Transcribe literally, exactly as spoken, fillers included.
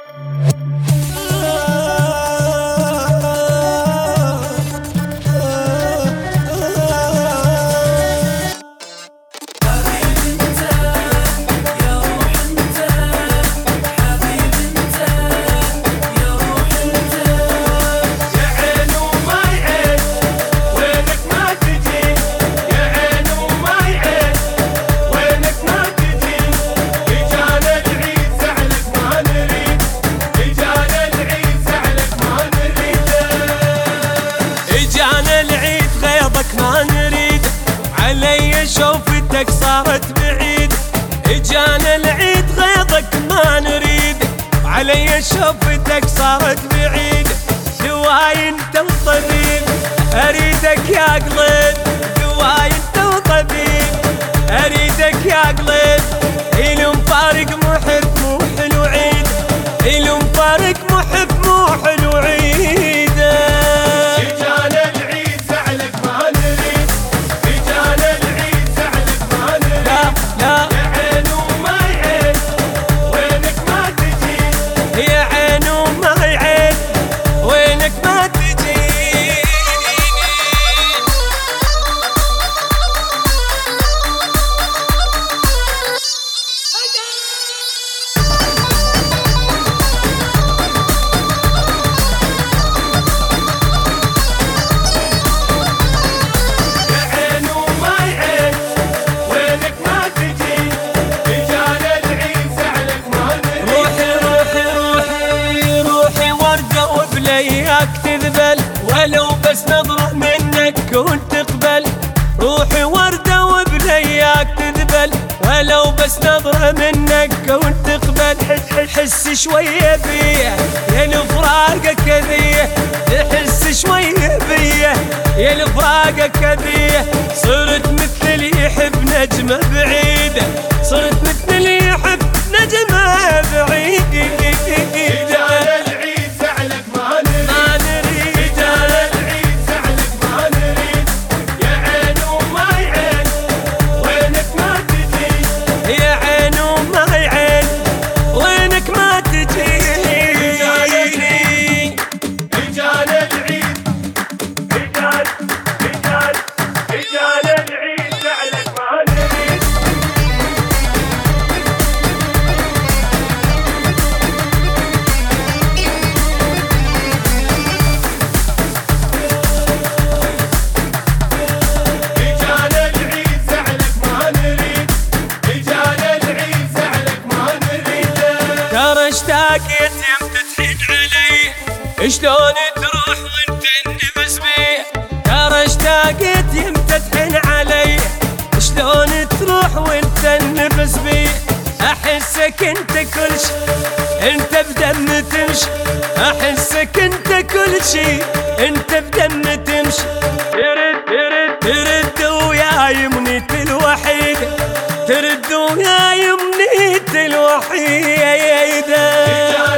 ما نريد علي شوفتك صارت بعيد. اجانا العيد غيظك ما نريد علي شوفتك صارت بعيد. دواي انت وطبيب اريدك يا قلب، دواي انت وطبيب اريدك يا قلب. الو مفارق محب مو حلو عيد، الو مفارق محب مو حلو عيد. وياك تذبل ولو بس نظرة منك كنت تقبل. روحي وردة وبلياك تذبل ولو بس نظرة منك كنت تقبل. حس شوية بيه يا لفراقك ذيه، تحس شوية بيه يا لفراقك ذيه. صرت مثل اللي يحب نجمة بعيدة، صرت مثل اللي يحب نجمة بعيدة. اشتاقت يمتى تحن علي، شلون تروح وانت انبس بي. ترى اشتاقت يمتى تحن علي، شلون تروح وانت انبس بي. احسك انت كل شي انت بدم تمشي، احسك انت كل شي انت بدم تمشي. ترد ترد ترد وياي منيت الوحيدة، ترد وياي منيت الوحيدة.